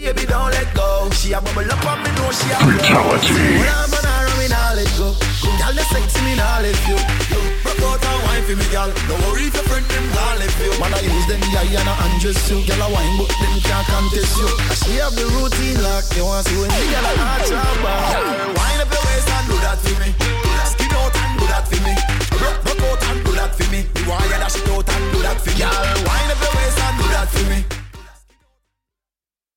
baby, don't let go. She a bubble up on me, know she a Brutality. When I'm on her, me nah let go. Girl, the sexy me nah let you. Broke out and wine for me, girl. Don't worry if your friend them nah let you. Man, I use them eye and I undress you. Girl, I wine but them can't contest you. She have the routine lock. You want to see when me, girl, I arch her back. Wine up your waist and do that for me. Skin out and do that for me. Broke out and do that for me.